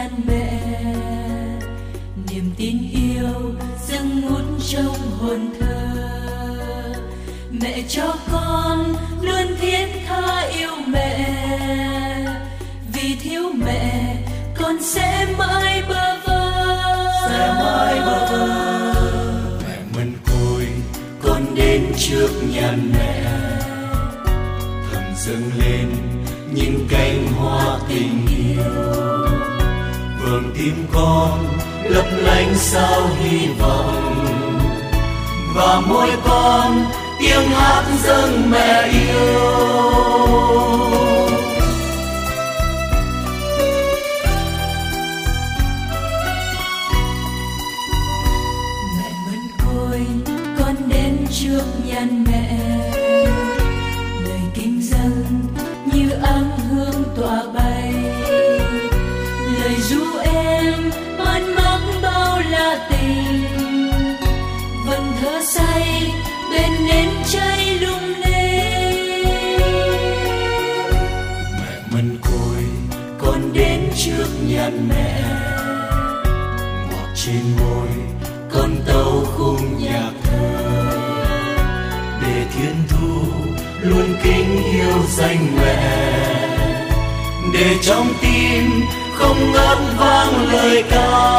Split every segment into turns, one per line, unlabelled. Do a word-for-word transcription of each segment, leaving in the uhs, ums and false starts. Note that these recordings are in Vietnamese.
nhan mẹ, niềm tin yêu dâng ngút trong hồn thơ. Mẹ cho con luôn thiết tha yêu mẹ, vì thiếu mẹ con sẽ mãi bơ vơ,
sẽ mãi bơ vơ. Mẹ mân côi con đến trước nhan mẹ, thầm dâng lên những cánh hoa tình yêu. Vầng tim con lấp lánh sao hy vọng, và môi con tiếng hát dâng mẹ yêu.
Mẹ mân côi con đến trước nhan mẹ, lời kính dâng như áng hương tỏa bay, lời ru em man mác bao la tình. Vần thơ say bên nến cháy lung lên.
Mẹ mân côi con đến trước nhan mẹ, ngọt trên môi con tấu khung nhạc thơ, để thiên thu luôn kính yêu danh mẹ, để trong tim không ngớt vang lời ca.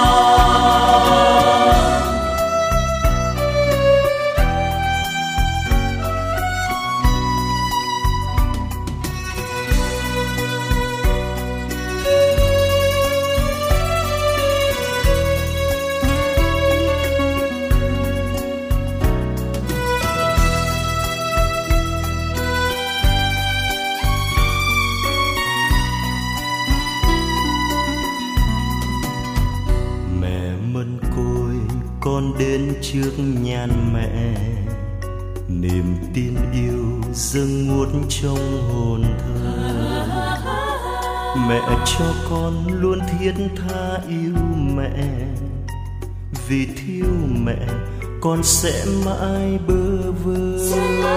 Con đến trước nhan mẹ, niềm tin yêu dâng ngút trong hồn thơ. Mẹ cho con luôn thiết tha yêu mẹ, vì thiếu mẹ con sẽ mãi bơ vơ.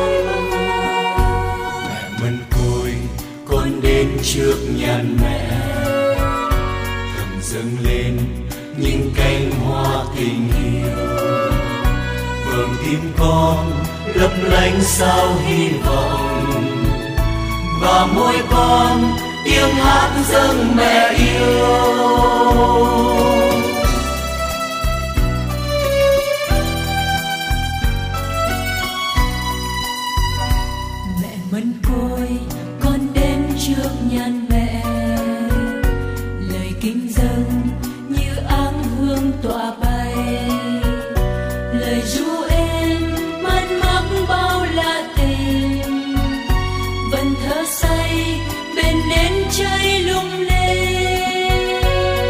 Mẹ mân côi con đến trước nhan mẹ, thầm dâng lên những cánh hoa tình yêu. Vầng tim con lấp lánh sao hy vọng, và môi con tiếng hát dâng mẹ yêu.
Mẹ mân côi con đến trước nhan mẹ, lời kính dâng như áng hương tỏa bay, lời ru em man mác bao la tình. Vần thơ say bên nến cháy lung lên.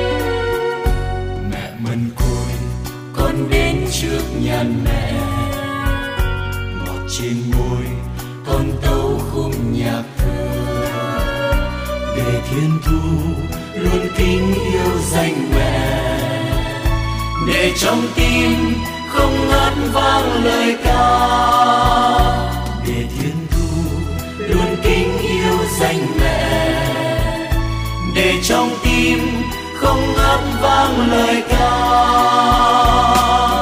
Mẹ mân côi con đến trước nhan mẹ, ngọt trên môi con tấu khung nhạc thơ, để thiên thu luôn kính yêu danh mẹ, để trong tim không ngớt vang lời ca. Để thiên thu luôn kính yêu danh mẹ, để trong tim không ngớt vang lời ca.